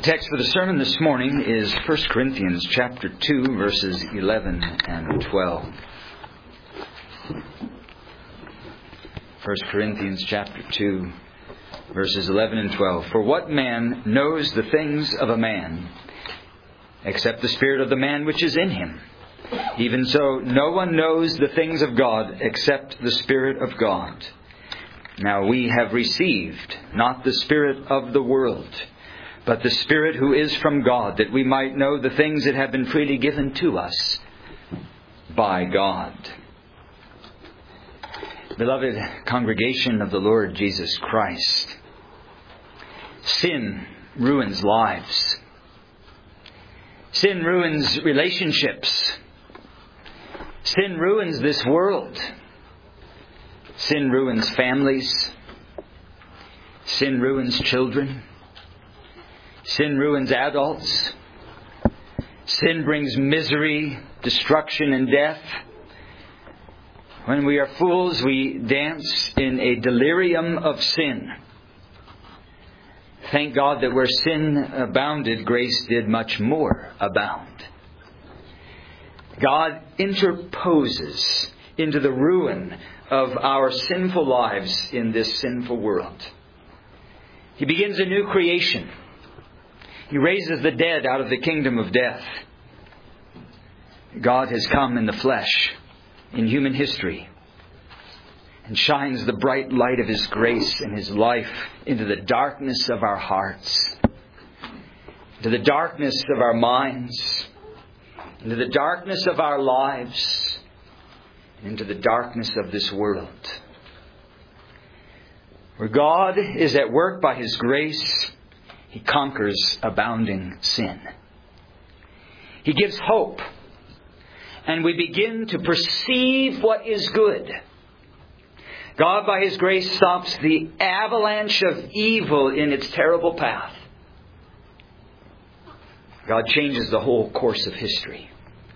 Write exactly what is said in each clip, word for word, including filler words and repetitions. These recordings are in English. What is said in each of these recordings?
text for the sermon this morning is First Corinthians chapter two, verses eleven and twelve. First Corinthians chapter two, verses eleven and twelve. For what man knows the things of a man, except the spirit of the man which is in him? Even so, no one knows the things of God except the Spirit of God. Now we have received not the spirit of the world, but the Spirit who is from God, that we might know the things that have been freely given to us by God. Beloved congregation of the Lord Jesus Christ, sin ruins lives. Sin ruins relationships. Sin ruins this world. Sin ruins families. Sin ruins children. Sin ruins adults. Sin brings misery, destruction, and death. When we are fools, we dance in a delirium of sin. Thank God that where sin abounded, grace did much more abound. God interposes into the ruin of our sinful lives in this sinful world. He begins a new creation. He raises the dead out of the kingdom of death. God has come in the flesh, in human history, and shines the bright light of His grace and His life into the darkness of our hearts, into the darkness of our minds, into the darkness of our lives, into the darkness of this world. Where God is at work by His grace, He conquers abounding sin. He gives hope, and we begin to perceive what is good. God, by His grace, stops the avalanche of evil in its terrible path. God changes the whole course of history.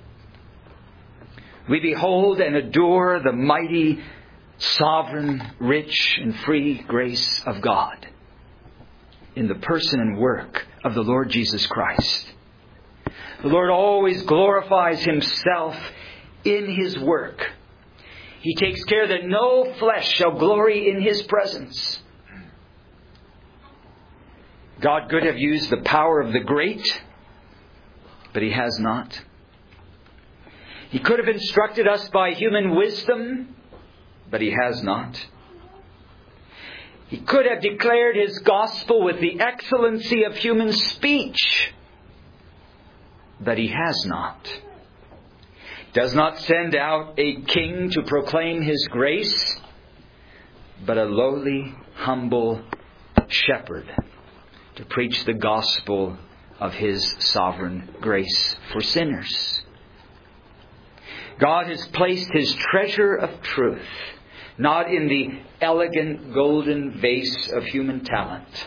We behold and adore the mighty, sovereign, rich, and free grace of God in the person and work of the Lord Jesus Christ. The Lord always glorifies Himself in His work. He takes care that no flesh shall glory in His presence. God could have used the power of the great, but He has not. He could have instructed us by human wisdom, but He has not. He could have declared His gospel with the excellency of human speech, but He has not. Does not send out a king to proclaim His grace, but a lowly, humble shepherd to preach the gospel of His sovereign grace for sinners. God has placed His treasure of truth not in the elegant golden vase of human talent,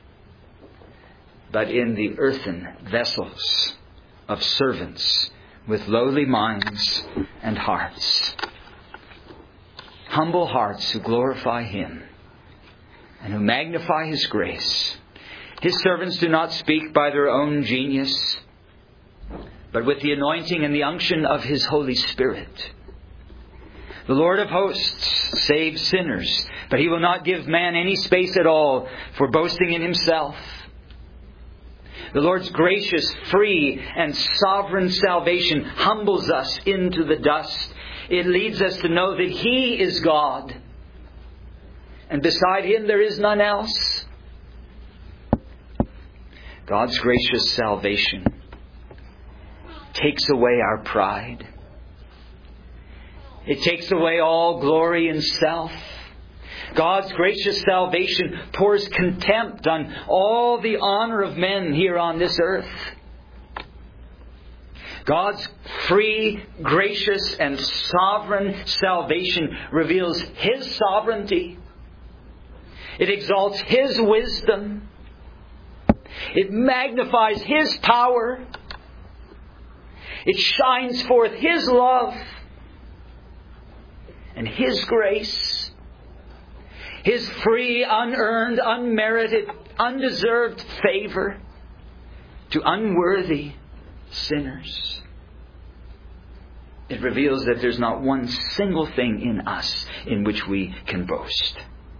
but in the earthen vessels of servants with lowly minds and hearts. Humble hearts who glorify Him and who magnify His grace. His servants do not speak by their own genius, but with the anointing and the unction of His Holy Spirit. The Lord of hosts saves sinners, but He will not give man any space at all for boasting in himself. The Lord's gracious, free, and sovereign salvation humbles us into the dust. It leads us to know that He is God, and beside Him there is none else. God's gracious salvation takes away our pride. It takes away all glory in self. God's gracious salvation pours contempt on all the honor of men here on this earth. God's free, gracious, and sovereign salvation reveals His sovereignty. It exalts His wisdom. It magnifies His power. It shines forth His love and His grace. His free, unearned, unmerited, undeserved favor to unworthy sinners. It reveals that there's not one single thing in us in which we can boast.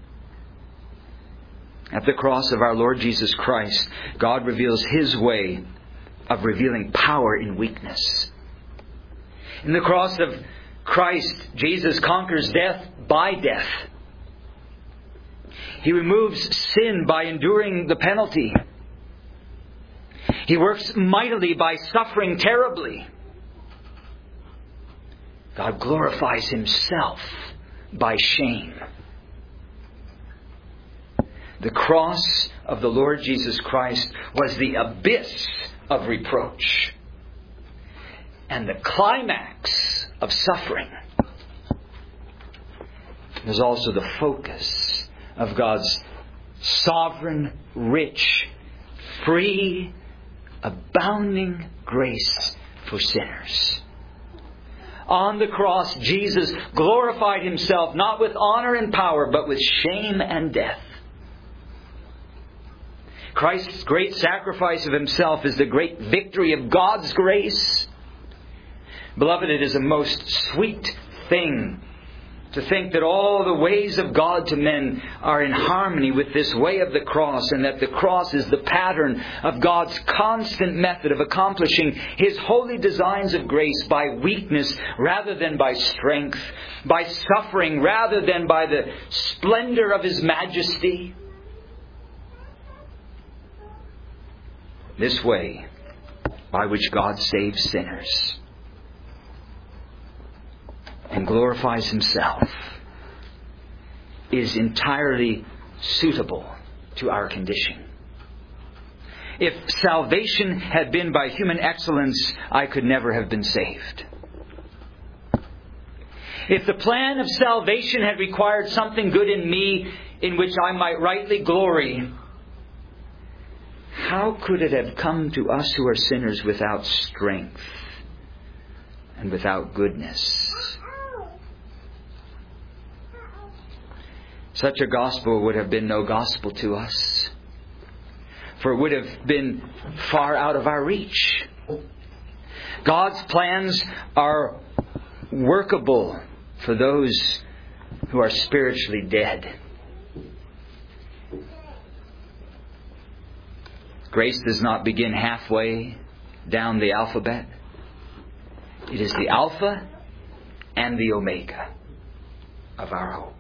At the cross of our Lord Jesus Christ, God reveals His way of revealing power in weakness. In the cross of Christ, Jesus conquers death by death. He removes sin by enduring the penalty. He works mightily by suffering terribly. God glorifies Himself by shame. The cross of the Lord Jesus Christ was the abyss of reproach and the climax of suffering. It was also the focus of God's sovereign, rich, free, abounding grace for sinners. On the cross, Jesus glorified Himself not with honor and power, but with shame and death. Christ's great sacrifice of Himself is the great victory of God's grace. Beloved, it is a most sweet thing to think that all the ways of God to men are in harmony with this way of the cross, and that the cross is the pattern of God's constant method of accomplishing His holy designs of grace by weakness rather than by strength, by suffering rather than by the splendor of His majesty. This way by which God saves sinners and glorifies Himself is entirely suitable to our condition. If salvation had been by human excellence, I could never have been saved. If the plan of salvation had required something good in me in which I might rightly glory, how could it have come to us who are sinners without strength and without goodness? Such a gospel would have been no gospel to us, for it would have been far out of our reach. God's plans are workable for those who are spiritually dead. Grace does not begin halfway down the alphabet. It is the Alpha and the Omega of our hope.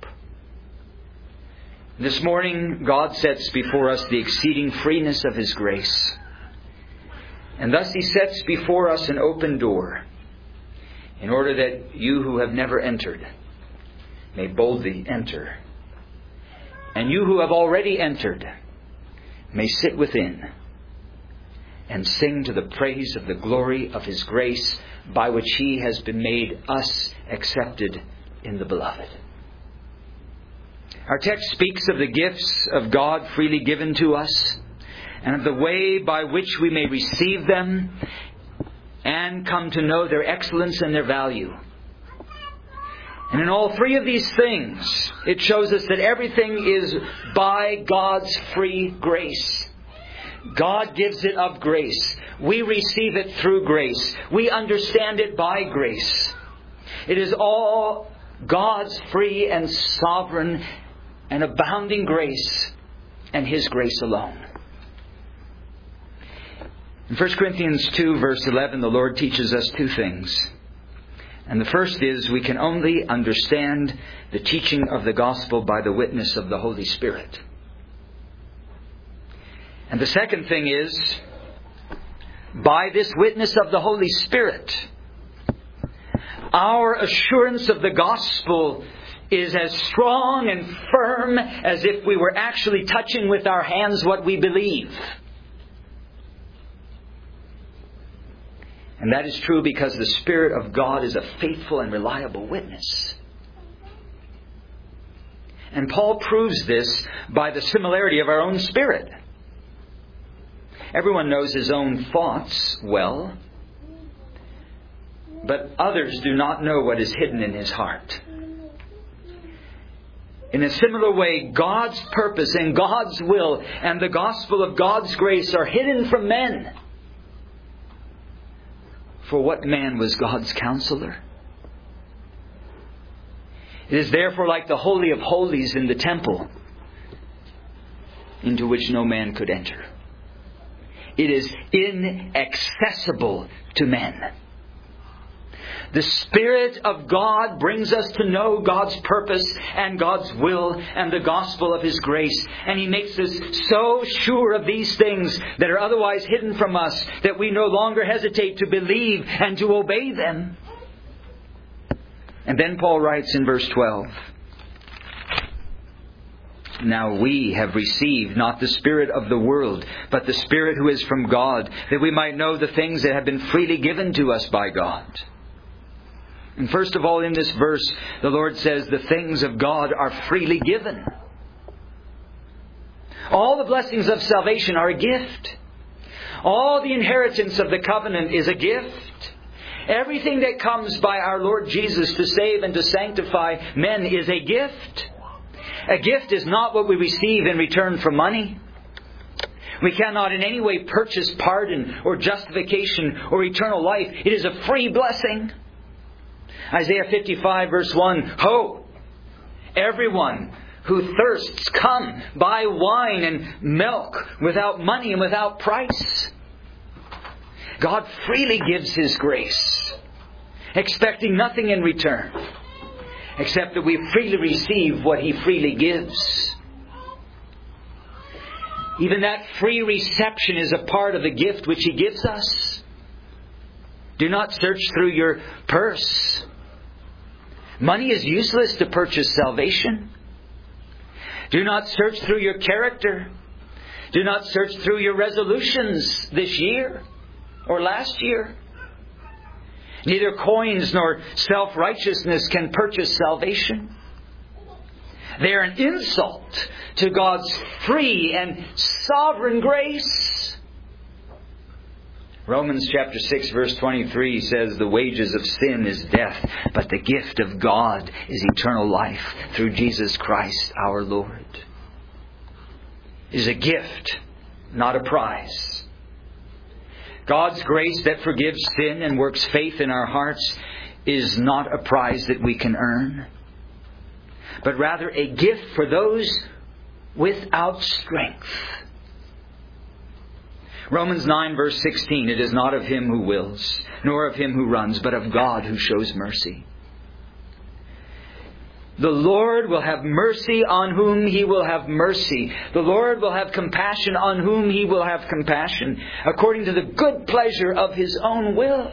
This morning, God sets before us the exceeding freeness of His grace. And thus He sets before us an open door, in order that you who have never entered may boldly enter. And you who have already entered may sit within and sing to the praise of the glory of His grace, by which He has been made us accepted in the Beloved. Our text speaks of the gifts of God freely given to us, and of the way by which we may receive them and come to know their excellence and their value. And in all three of these things, it shows us that everything is by God's free grace. God gives it of grace. We receive it through grace. We understand it by grace. It is all God's free and sovereign and abounding grace, and His grace alone. In First Corinthians two, verse eleven, the Lord teaches us two things. And the first is, we can only understand the teaching of the gospel by the witness of the Holy Spirit. And the second thing is, by this witness of the Holy Spirit, our assurance of the gospel is as strong and firm as if we were actually touching with our hands what we believe. And that is true because the Spirit of God is a faithful and reliable witness. And Paul proves this by the similarity of our own spirit. Everyone knows his own thoughts well, but others do not know what is hidden in his heart. In a similar way, God's purpose and God's will and the gospel of God's grace are hidden from men. For what man was God's counselor? It is therefore like the Holy of Holies in the temple, into which no man could enter. It is inaccessible to men. The Spirit of God brings us to know God's purpose and God's will and the gospel of His grace. And He makes us so sure of these things that are otherwise hidden from us that we no longer hesitate to believe and to obey them. And then Paul writes in verse twelve, Now we have received not the spirit of the world, but the Spirit who is from God, that we might know the things that have been freely given to us by God. And first of all, in this verse, the Lord says the things of God are freely given. All the blessings of salvation are a gift. All the inheritance of the covenant is a gift. Everything that comes by our Lord Jesus to save and to sanctify men is a gift. A gift is not what we receive in return for money. We cannot in any way purchase pardon or justification or eternal life. It is a free blessing. Isaiah fifty-five verse one, Ho! Everyone who thirsts, come, buy wine and milk without money and without price. God freely gives His grace, expecting nothing in return, except that we freely receive what He freely gives. Even that free reception is a part of the gift which He gives us. Do not search through your purse. Money is useless to purchase salvation. Do not search through your character. Do not search through your resolutions this year or last year. Neither coins nor self-righteousness can purchase salvation. They are an insult to God's free and sovereign grace. Romans chapter six verse twenty-three says, The wages of sin is death, but the gift of God is eternal life through Jesus Christ our Lord. It is a gift, not a prize. God's grace that forgives sin and works faith in our hearts is not a prize that we can earn, but rather a gift for those without strength. Romans nine verse sixteen, It is not of him who wills, nor of him who runs, but of God who shows mercy. The Lord will have mercy on whom He will have mercy. The Lord will have compassion on whom He will have compassion, according to the good pleasure of His own will.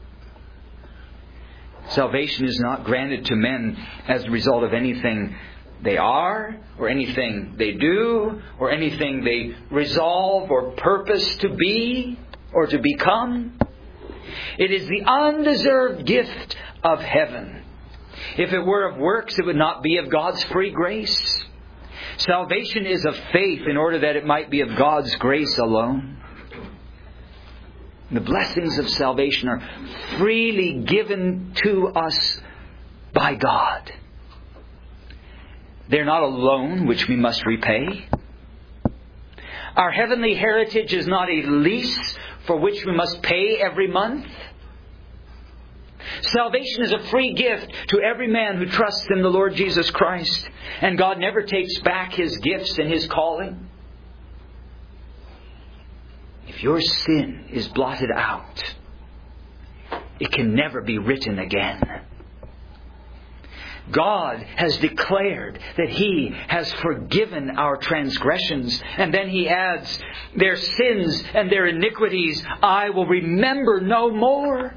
Salvation is not granted to men as a result of anything they are, or anything they do, or anything they resolve or purpose to be or to become. It is the undeserved gift of heaven. If it were of works, it would not be of God's free grace. Salvation is of faith in order that it might be of God's grace alone. The blessings of salvation are freely given to us by God. They're not a loan which we must repay. Our heavenly heritage is not a lease for which we must pay every month. Salvation is a free gift to every man who trusts in the Lord Jesus Christ. And God never takes back His gifts and His calling. If your sin is blotted out, it can never be written again. God has declared that He has forgiven our transgressions. And then He adds, their sins and their iniquities I will remember no more.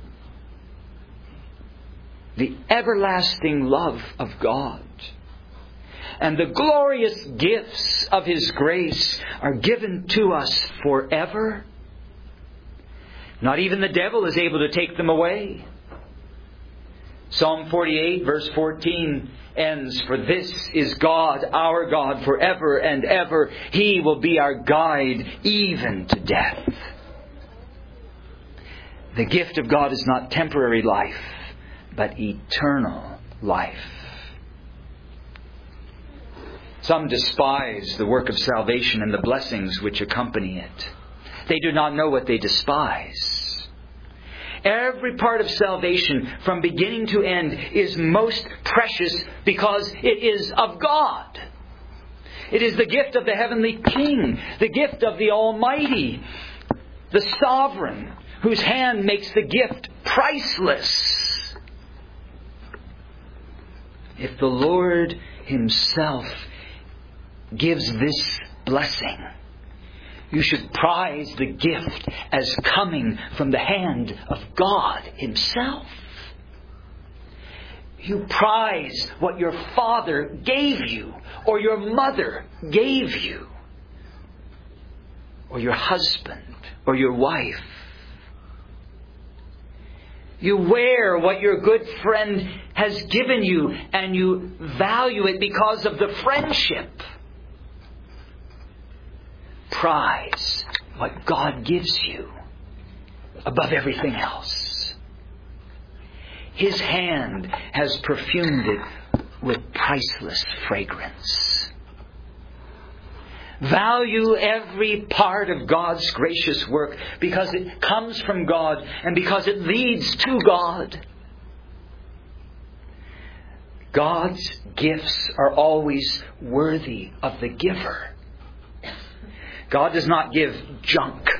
The everlasting love of God and the glorious gifts of His grace are given to us forever. Not even the devil is able to take them away. Psalm forty-eight verse fourteen ends, For this is God, our God, forever and ever. He will be our guide even to death. The gift of God is not temporary life, but eternal life. Some despise the work of salvation and the blessings which accompany it. They do not know what they despise. Every part of salvation, from beginning to end, is most precious because it is of God. It is the gift of the heavenly King, the gift of the Almighty, the Sovereign, whose hand makes the gift priceless. If the Lord Himself gives this blessing, you should prize the gift as coming from the hand of God Himself. You prize what your father gave you, or your mother gave you, or your husband, or your wife. You wear what your good friend has given you, and you value it because of the friendship. Prize what God gives you above everything else. His hand has perfumed it with priceless fragrance. Value every part of God's gracious work because it comes from God and because it leads to God. God's gifts are always worthy of the giver. God does not give junk.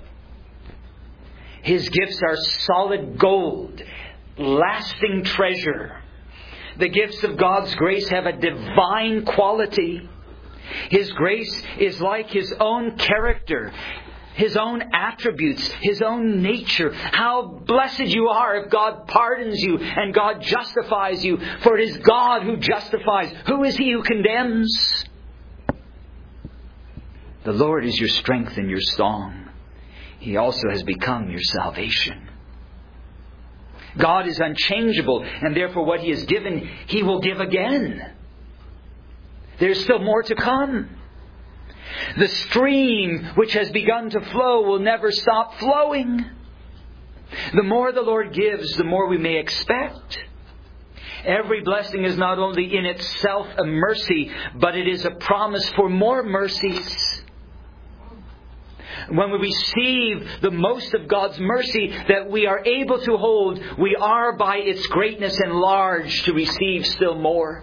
His gifts are solid gold, lasting treasure. The gifts of God's grace have a divine quality. His grace is like His own character, His own attributes, His own nature. How blessed you are if God pardons you and God justifies you, for it is God who justifies. Who is He who condemns? The Lord is your strength and your song. He also has become your salvation. God is unchangeable, and therefore what He has given, He will give again. There's still more to come. The stream which has begun to flow will never stop flowing. The more the Lord gives, the more we may expect. Every blessing is not only in itself a mercy, but it is a promise for more mercies. When we receive the most of God's mercy that we are able to hold, we are by its greatness enlarged to receive still more.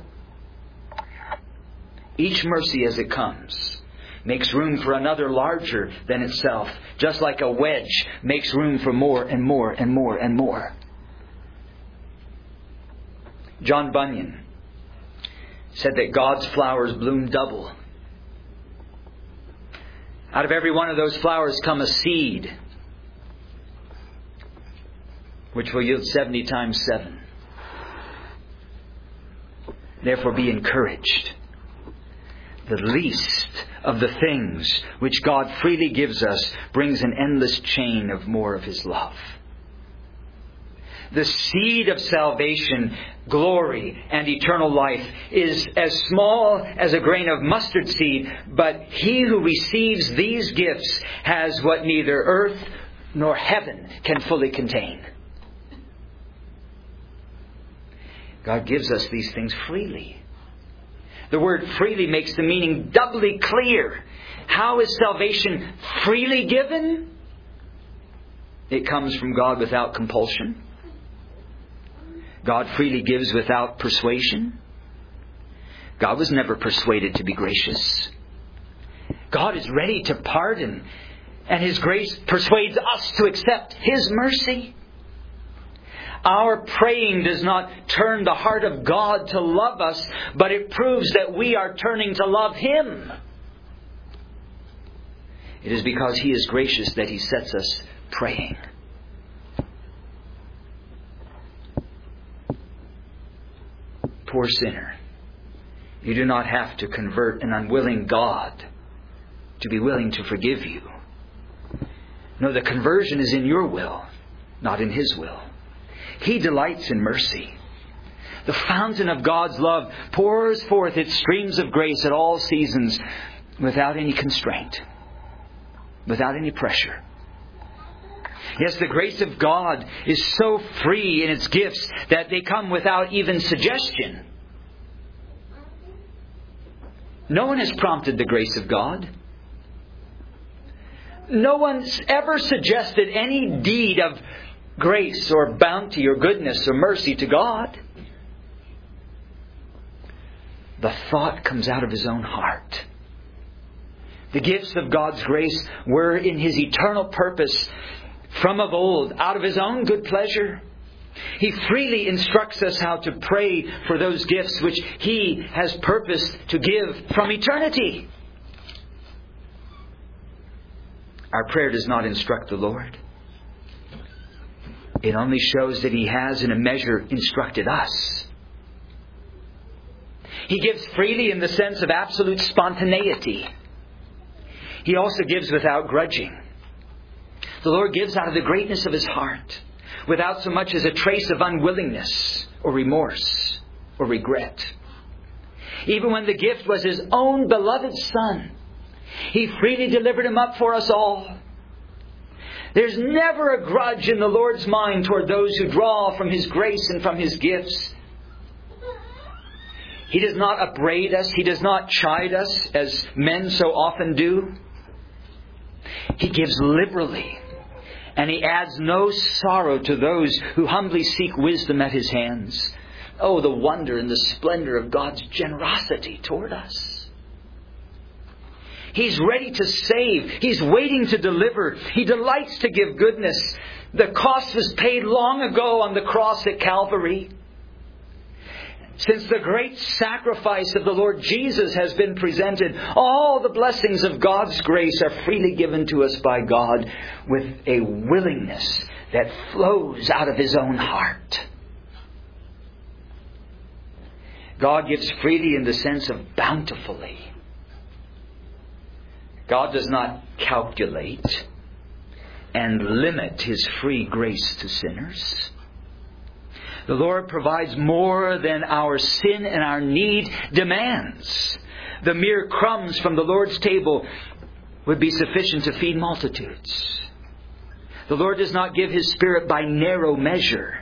Each mercy as it comes makes room for another larger than itself, just like a wedge makes room for more and more and more and more. John Bunyan said that God's flowers bloom double. Out of every one of those flowers come a seed, which will yield seventy times seven. Therefore be encouraged. The least of the things which God freely gives us brings an endless chain of more of His love. The seed of salvation, glory, and eternal life is as small as a grain of mustard seed, but he who receives these gifts has what neither earth nor heaven can fully contain. God gives us these things freely. The word freely makes the meaning doubly clear. How is salvation freely given? It comes from God without compulsion. God freely gives without persuasion. God was never persuaded to be gracious. God is ready to pardon, and His grace persuades us to accept His mercy. Our praying does not turn the heart of God to love us, but it proves that we are turning to love Him. It is because He is gracious that He sets us praying. Poor sinner, you do not have to convert an unwilling God to be willing to forgive you. No, the conversion is in your will, not in His will. He delights in mercy. The fountain of God's love pours forth its streams of grace at all seasons without any constraint, without any pressure. Yes, the grace of God is so free in its gifts that they come without even suggestion. No one has prompted the grace of God. No one's ever suggested any deed of grace or bounty or goodness or mercy to God. The thought comes out of his own heart. The gifts of God's grace were in his eternal purpose from of old, out of his own good pleasure. He freely instructs us how to pray for those gifts which he has purposed to give from eternity. Our prayer does not instruct the Lord. It only shows that he has in a measure instructed us. He gives freely in the sense of absolute spontaneity. He also gives without grudging. The Lord gives out of the greatness of his heart, without so much as a trace of unwillingness or remorse or regret. Even when the gift was his own beloved Son, he freely delivered him up for us all. There's never a grudge in the Lord's mind toward those who draw from his grace and from his gifts. He does not upbraid us. He does not chide us as men so often do. He gives liberally. And he adds no sorrow to those who humbly seek wisdom at his hands. Oh, the wonder and the splendor of God's generosity toward us. He's ready to save. He's waiting to deliver. He delights to give goodness. The cost was paid long ago on the cross at Calvary. Since the great sacrifice of the Lord Jesus has been presented, all the blessings of God's grace are freely given to us by God with a willingness that flows out of his own heart. God gives freely in the sense of bountifully. God does not calculate and limit his free grace to sinners. The Lord provides more than our sin and our need demands. The mere crumbs from the Lord's table would be sufficient to feed multitudes. The Lord does not give his Spirit by narrow measure.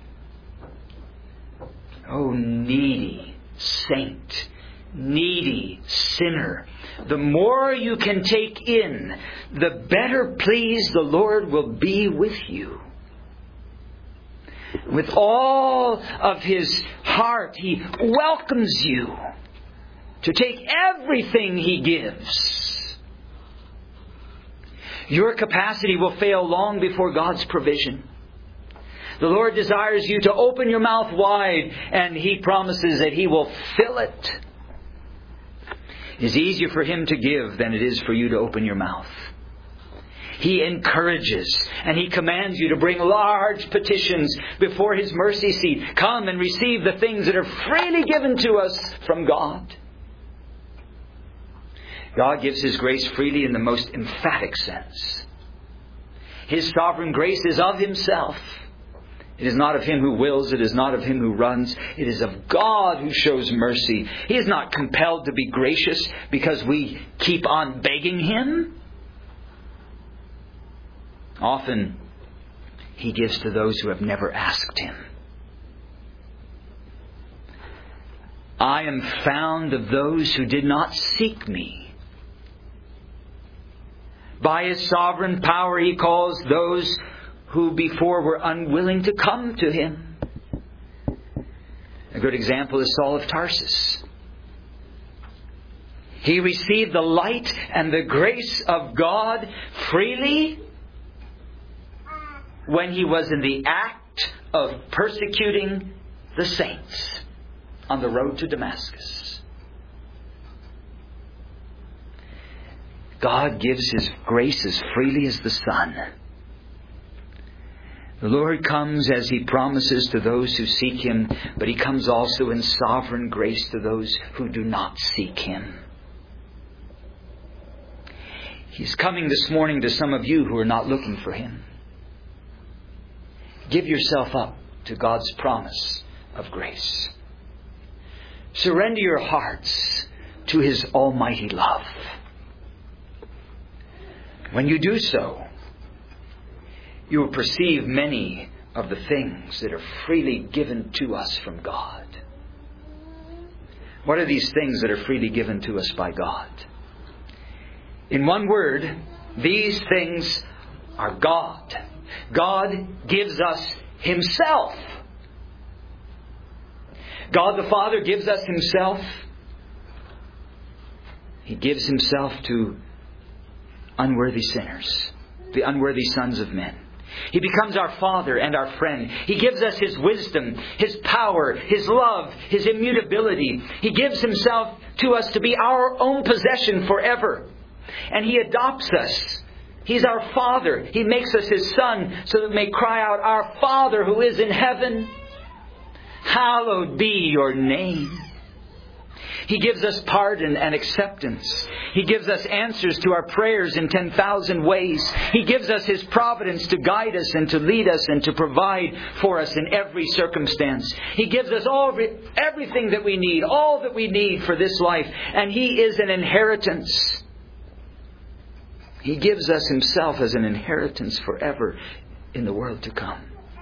Oh, needy saint, needy sinner, the more you can take in, the better pleased the Lord will be with you. With all of his heart, he welcomes you to take everything he gives. Your capacity will fail long before God's provision. The Lord desires you to open your mouth wide, and he promises that he will fill it. It is easier for him to give than it is for you to open your mouth. He encourages and he commands you to bring large petitions before his mercy seat. Come and receive the things that are freely given to us from God. God gives his grace freely in the most emphatic sense. His sovereign grace is of himself. It is not of him who wills. It is not of him who runs. It is of God who shows mercy. He is not compelled to be gracious because we keep on begging him. Often, he gives to those who have never asked him. I am found of those who did not seek me. By his sovereign power, he calls those who before were unwilling to come to him. A good example is Saul of Tarsus. He received the light and the grace of God freely when he was in the act of persecuting the saints on the road to Damascus. God gives his grace as freely as the sun. The Lord comes as he promises to those who seek him, but he comes also in sovereign grace to those who do not seek him. He's coming this morning to some of you who are not looking for him. Give yourself up to God's promise of grace. Surrender your hearts to his almighty love. When you do so, you will perceive many of the things that are freely given to us from God. What are these things that are freely given to us by God? In one word, these things are God. God gives us Himself. God the Father gives us Himself. He gives Himself to unworthy sinners, the unworthy sons of men. He becomes our Father and our friend. He gives us His wisdom, His power, His love, His immutability. He gives Himself to us to be our own possession forever. And He adopts us. He's our Father. He makes us His Son so that we may cry out, "Our Father who is in heaven, hallowed be your name." He gives us pardon and acceptance. He gives us answers to our prayers in ten thousand ways. He gives us His providence to guide us and to lead us and to provide for us in every circumstance. He gives us all everything that we need, all that we need for this life. And He is an inheritance. He gives us Himself as an inheritance forever in the world to come.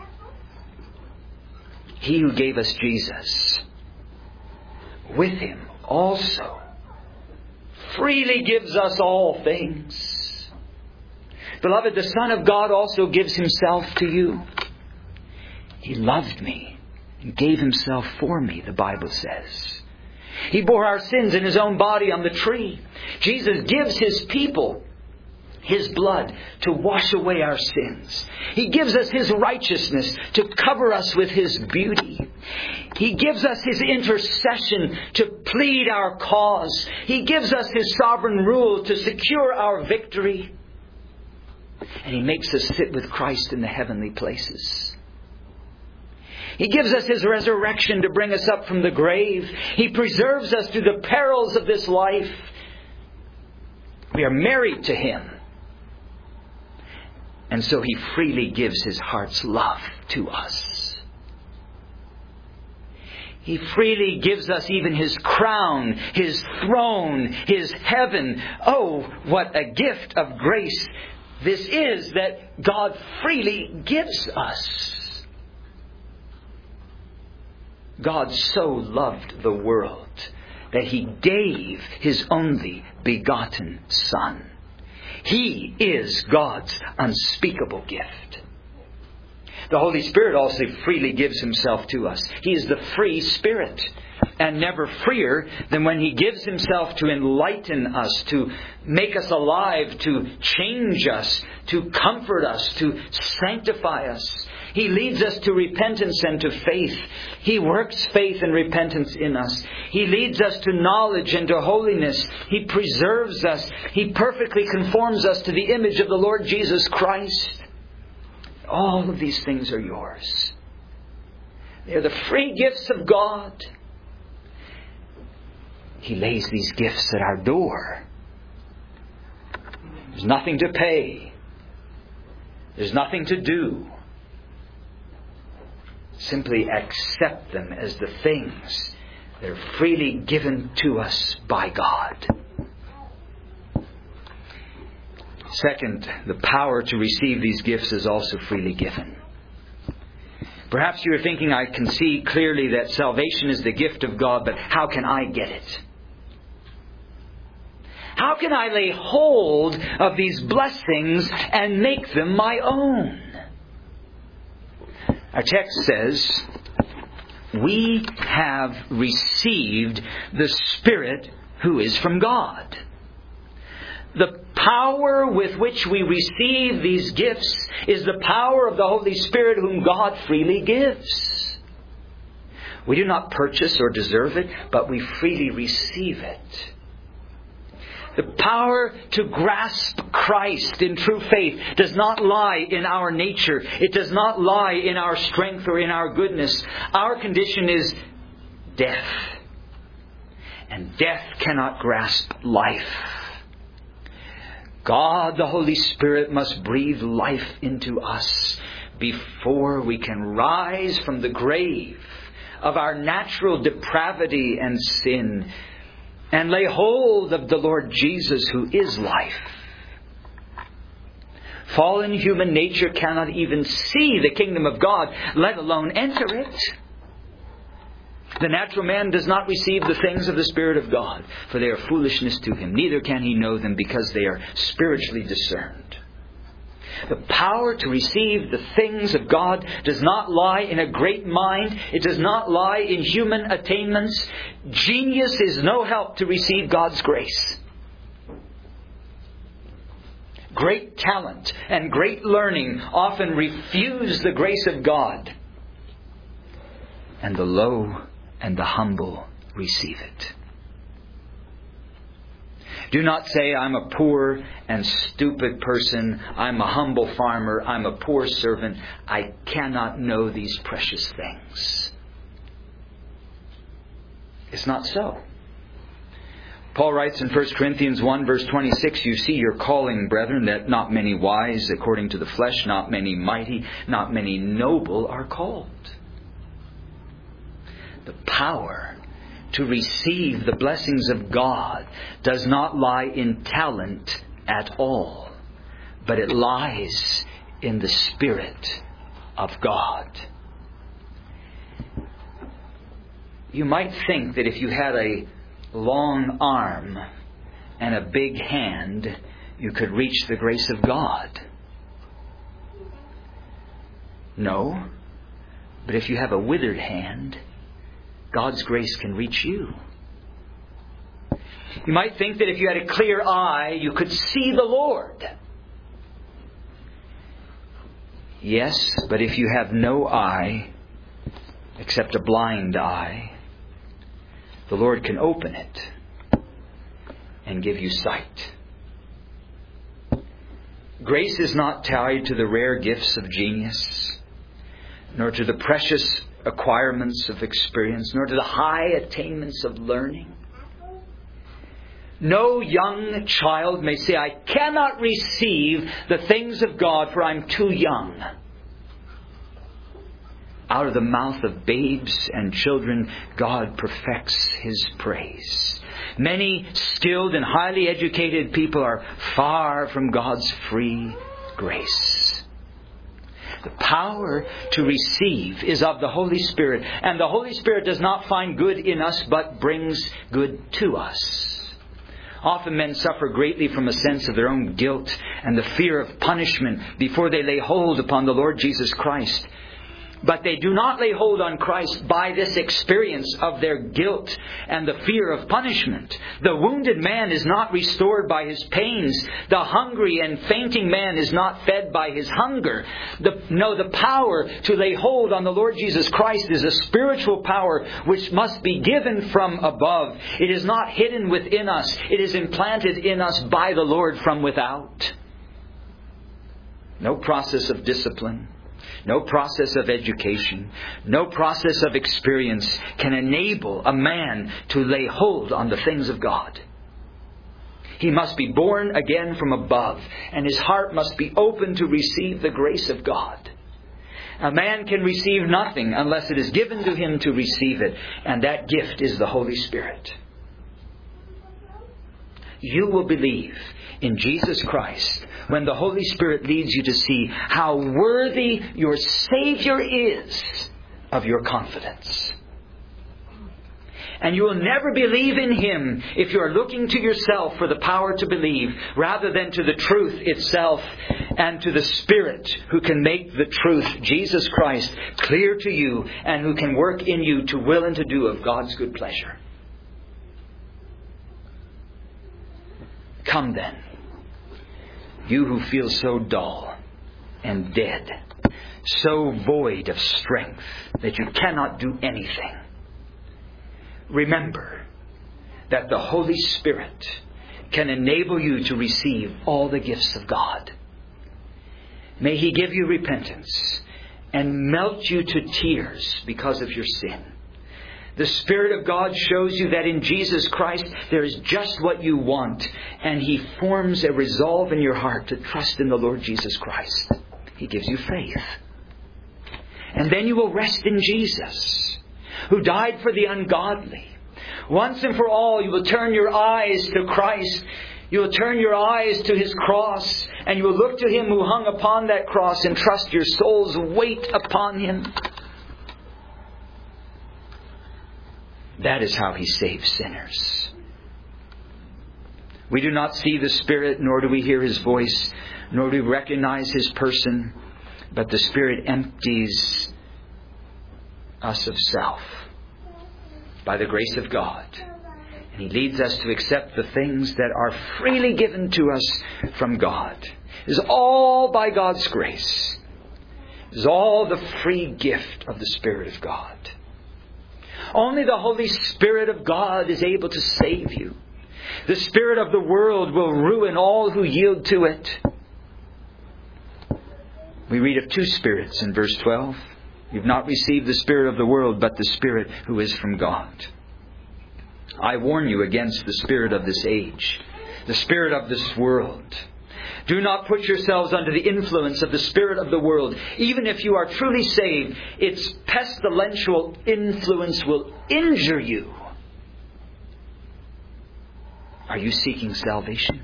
He who gave us Jesus, with Him also freely gives us all things. Beloved, the Son of God also gives Himself to you. He loved me and gave Himself for me, the Bible says. He bore our sins in His own body on the tree. Jesus gives His people His blood to wash away our sins. He gives us His righteousness to cover us with His beauty. He gives us His intercession to plead our cause. He gives us His sovereign rule to secure our victory. And He makes us sit with Christ in the heavenly places. He gives us His resurrection to bring us up from the grave. He preserves us through the perils of this life. We are married to Him. And so He freely gives His heart's love to us. He freely gives us even His crown, His throne, His heaven. Oh, what a gift of grace this is that God freely gives us. God so loved the world that He gave His only begotten Son. He is God's unspeakable gift. The Holy Spirit also freely gives Himself to us. He is the free Spirit, and never freer than when He gives Himself to enlighten us, to make us alive, to change us, to comfort us, to sanctify us. He leads us to repentance and to faith. He works faith and repentance in us. He leads us to knowledge and to holiness. He preserves us. He perfectly conforms us to the image of the Lord Jesus Christ. All of these things are yours. They are the free gifts of God. He lays these gifts at our door. There's nothing to pay. There's nothing to do. Simply accept them as the things that are freely given to us by God. Second, the power to receive these gifts is also freely given. Perhaps you are thinking, I can see clearly that salvation is the gift of God, but how can I get it? How can I lay hold of these blessings and make them my own? Our text says, we have received the Spirit who is from God. The power with which we receive these gifts is the power of the Holy Spirit whom God freely gives. We do not purchase or deserve it, but we freely receive it. The power to grasp Christ in true faith does not lie in our nature. It does not lie in our strength or in our goodness. Our condition is death. And death cannot grasp life. God, the Holy Spirit, must breathe life into us before we can rise from the grave of our natural depravity and sin and lay hold of the Lord Jesus, who is life. Fallen human nature cannot even see the kingdom of God, let alone enter it. The natural man does not receive the things of the Spirit of God, for they are foolishness to him. Neither can he know them, because they are spiritually discerned. The power to receive the things of God does not lie in a great mind. It does not lie in human attainments. Genius is no help to receive God's grace. Great talent and great learning often refuse the grace of God. And the low and the humble receive it. Do not say, I'm a poor and stupid person. I'm a humble farmer. I'm a poor servant. I cannot know these precious things. It's not so. Paul writes in First Corinthians one verse twenty-six, you see your calling, brethren, that not many wise according to the flesh, not many mighty, not many noble are called. The power to receive the blessings of God does not lie in talent at all, but it lies in the Spirit of God. You might think that if you had a long arm and a big hand, you could reach the grace of God. No, but if you have a withered hand, God's grace can reach you. You might think that if you had a clear eye, you could see the Lord. Yes, but if you have no eye, except a blind eye, the Lord can open it and give you sight. Grace is not tied to the rare gifts of genius, nor to the precious acquirements of experience, nor to the high attainments of learning. No young child may say, I cannot receive the things of God, for I'm too young. Out of the mouth of babes and children, God perfects His praise. Many skilled and highly educated people are far from God's free grace. The power to receive is of the Holy Spirit, and the Holy Spirit does not find good in us, but brings good to us. Often men suffer greatly from a sense of their own guilt and the fear of punishment before they lay hold upon the Lord Jesus Christ. But they do not lay hold on Christ by this experience of their guilt and the fear of punishment. The wounded man is not restored by his pains. The hungry and fainting man is not fed by his hunger. The, no, the power to lay hold on the Lord Jesus Christ is a spiritual power which must be given from above. It is not hidden within us. It is implanted in us by the Lord from without. No process of discipline, no process of education, no process of experience can enable a man to lay hold on the things of God. He must be born again from above, and his heart must be open to receive the grace of God. A man can receive nothing unless it is given to him to receive it, and that gift is the Holy Spirit. You will believe in Jesus Christ when the Holy Spirit leads you to see how worthy your Savior is of your confidence. And you will never believe in Him if you are looking to yourself for the power to believe, rather than to the truth itself and to the Spirit who can make the truth, Jesus Christ, clear to you and who can work in you to will and to do of God's good pleasure. Come then, you who feel so dull and dead, so void of strength that you cannot do anything. Remember that the Holy Spirit can enable you to receive all the gifts of God. May He give you repentance and melt you to tears because of your sin. The Spirit of God shows you that in Jesus Christ there is just what you want, and He forms a resolve in your heart to trust in the Lord Jesus Christ. He gives you faith. And then you will rest in Jesus, who died for the ungodly. Once and for all, you will turn your eyes to Christ. You will turn your eyes to His cross, and you will look to Him who hung upon that cross and trust your soul's weight upon Him. That is how He saves sinners. We do not see the Spirit, nor do we hear His voice, nor do we recognize His person, but the Spirit empties us of self by the grace of God. And He leads us to accept the things that are freely given to us from God. It is all by God's grace. It is all the free gift of the Spirit of God. Only the Holy Spirit of God is able to save you. The spirit of the world will ruin all who yield to it. We read of two spirits in verse twelve. You've not received the spirit of the world, but the Spirit who is from God. I warn you against the spirit of this age, the spirit of this world. Do not put yourselves under the influence of the spirit of the world. Even if you are truly saved, its pestilential influence will injure you. Are you seeking salvation?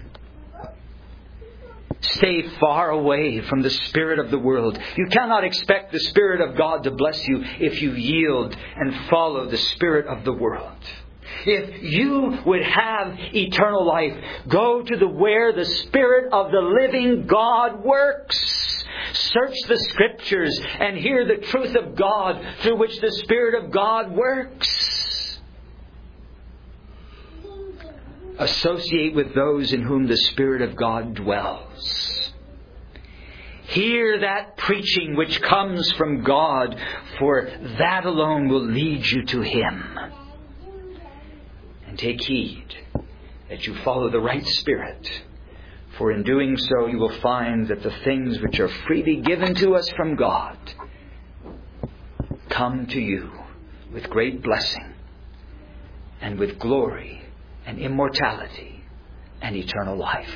Stay far away from the spirit of the world. You cannot expect the Spirit of God to bless you if you yield and follow the spirit of the world. If you would have eternal life, go to the where the Spirit of the living God works. Search the Scriptures and hear the truth of God through which the Spirit of God works. Associate with those in whom the Spirit of God dwells. Hear that preaching which comes from God, for that alone will lead you to Him. And take heed that you follow the right spirit, for in doing so you will find that the things which are freely given to us from God come to you with great blessing and with glory and immortality and eternal life.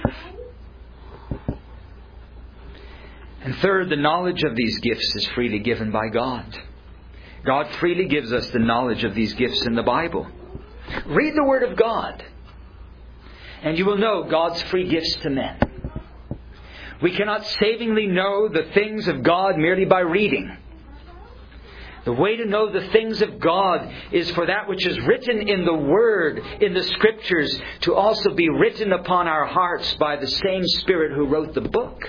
And third, the knowledge of these gifts is freely given by God. God freely gives us the knowledge of these gifts in the Bible. Read the Word of God, and you will know God's free gifts to men. We cannot savingly know the things of God merely by reading. The way to know the things of God is for that which is written in the Word, in the Scriptures, to also be written upon our hearts by the same Spirit who wrote the book.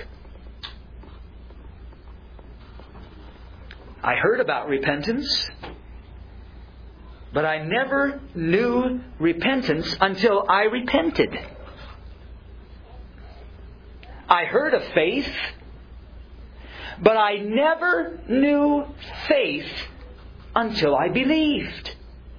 I heard about repentance, but I never knew repentance until I repented. I heard of faith, but I never knew faith until I believed.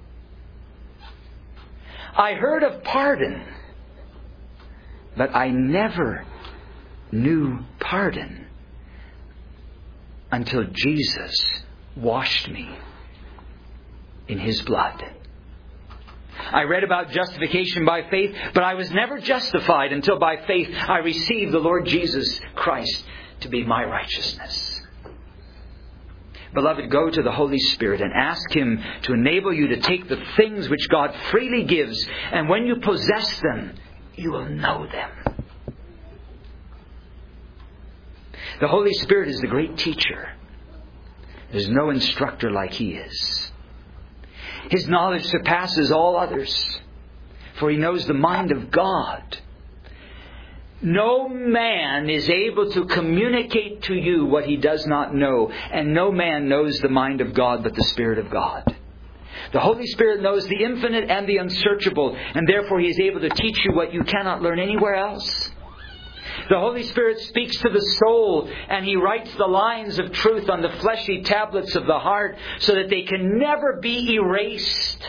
I heard of pardon, but I never knew pardon until Jesus washed me in His blood. I read about justification by faith, but I was never justified until by faith I received the Lord Jesus Christ to be my righteousness. Beloved, go to the Holy Spirit and ask Him to enable you to take the things which God freely gives, and when you possess them, you will know them. The Holy Spirit is the great teacher. There's no instructor like He is. His knowledge surpasses all others, for He knows the mind of God. No man is able to communicate to you what he does not know, and no man knows the mind of God but the Spirit of God. The Holy Spirit knows the infinite and the unsearchable, and therefore He is able to teach you what you cannot learn anywhere else. The Holy Spirit speaks to the soul, and He writes the lines of truth on the fleshy tablets of the heart so that they can never be erased.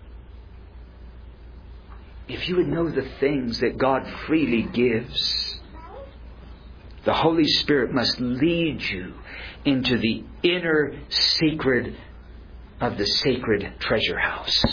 If you would know the things that God freely gives, the Holy Spirit must lead you into the inner secret of the sacred treasure house.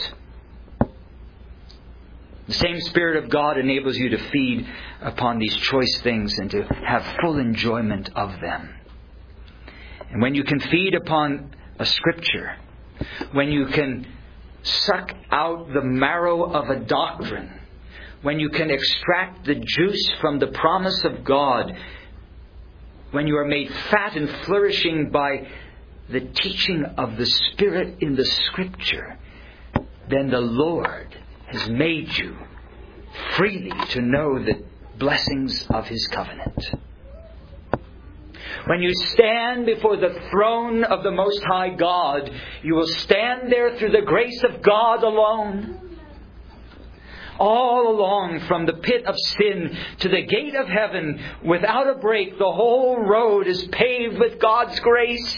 The same Spirit of God enables you to feed upon these choice things and to have full enjoyment of them. And when you can feed upon a Scripture, when you can suck out the marrow of a doctrine, when you can extract the juice from the promise of God, when you are made fat and flourishing by the teaching of the Spirit in the Scripture, then the Lord has made you freely to know the blessings of His covenant. When you stand before the throne of the Most High God, you will stand there through the grace of God alone. All along from the pit of sin to the gate of heaven, without a break, the whole road is paved with God's grace.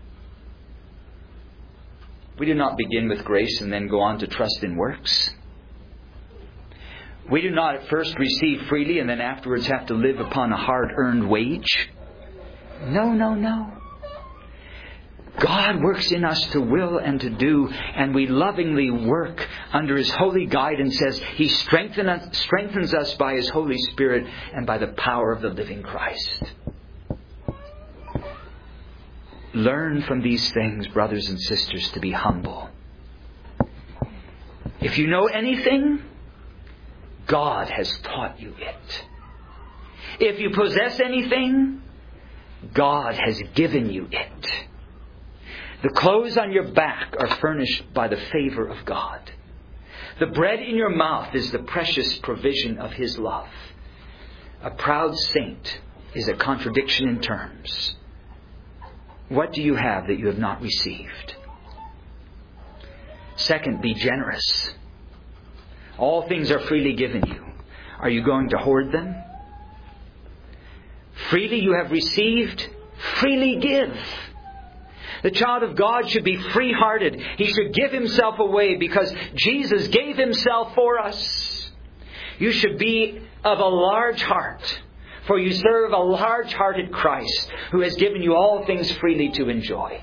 We do not begin with grace and then go on to trust in works. We do not at first receive freely and then afterwards have to live upon a hard-earned wage. No, no, no. God works in us to will and to do, and we lovingly work under His holy guidance as He strengthen us, strengthens us by His Holy Spirit and by the power of the living Christ. Learn from these things, brothers and sisters, to be humble. If you know anything, God has taught you it. If you possess anything, God has given you it. The clothes on your back are furnished by the favor of God. The bread in your mouth is the precious provision of His love. A proud saint is a contradiction in terms. What do you have that you have not received? Second, be generous. All things are freely given you. Are you going to hoard them? Freely you have received, freely give. The child of God should be free-hearted. He should give himself away because Jesus gave Himself for us. You should be of a large heart, for you serve a large-hearted Christ who has given you all things freely to enjoy.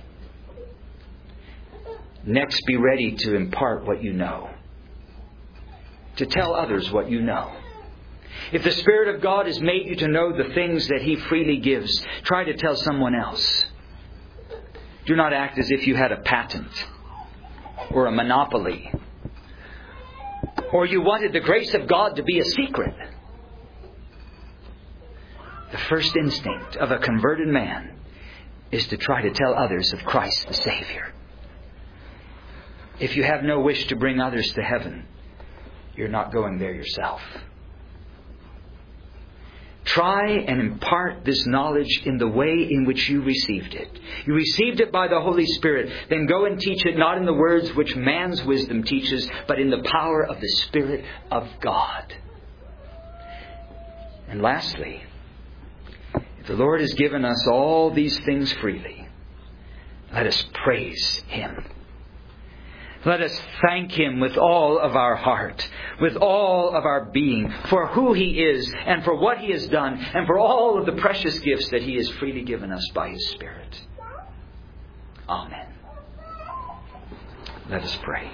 Next, be ready to impart what you know, to tell others what you know. If the Spirit of God has made you to know the things that He freely gives, try to tell someone else. Do not act as if you had a patent or a monopoly, or you wanted the grace of God to be a secret. The first instinct of a converted man is to try to tell others of Christ the Savior. If you have no wish to bring others to heaven, you're not going there yourself. Try and impart this knowledge in the way in which you received it. You received it by the Holy Spirit. Then go and teach it not in the words which man's wisdom teaches, but in the power of the Spirit of God. And lastly, if the Lord has given us all these things freely, let us praise Him. Let us thank Him with all of our heart, with all of our being, for who He is and for what He has done and for all of the precious gifts that He has freely given us by His Spirit. Amen. Let us pray.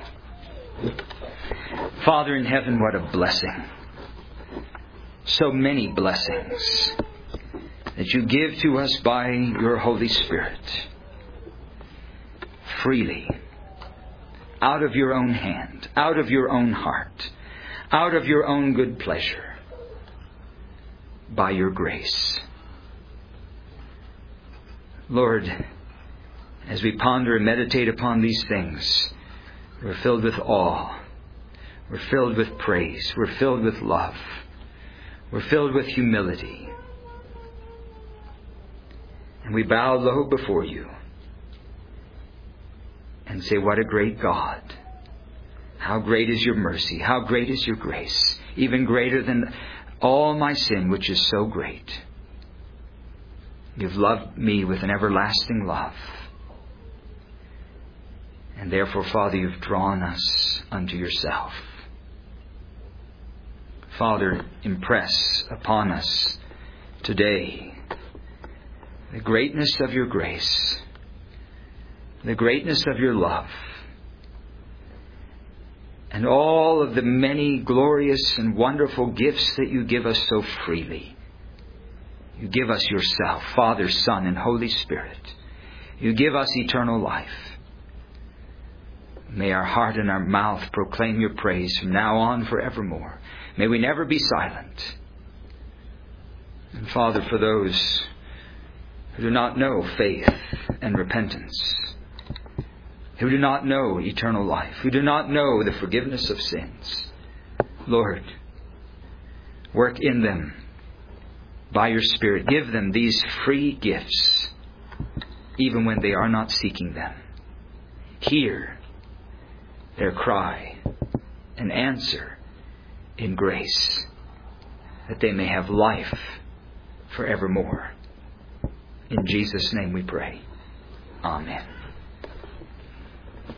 Father in heaven, what a blessing. So many blessings that you give to us by your Holy Spirit. Freely. Out of your own hand, out of your own heart, out of your own good pleasure, by your grace. Lord, as we ponder and meditate upon these things, we're filled with awe, we're filled with praise, we're filled with love, we're filled with humility. And we bow low before you and say, what a great God. How great is your mercy. How great is your grace. Even greater than all my sin, which is so great. You've loved me with an everlasting love. And therefore, Father, you've drawn us unto yourself. Father, impress upon us today the greatness of your grace, the greatness of your love, and all of the many glorious and wonderful gifts that you give us so freely. You give us yourself, Father, Son, and Holy Spirit. You give us eternal life. May our heart and our mouth proclaim your praise from now on forevermore. May we never be silent. And Father, for those who do not know faith and repentance, who do not know eternal life, who do not know the forgiveness of sins, Lord, Work in them by your Spirit. Give them these free gifts, even when they are not seeking them. Hear their cry and answer in grace, that they may have life forevermore. In Jesus' name we pray. Amen.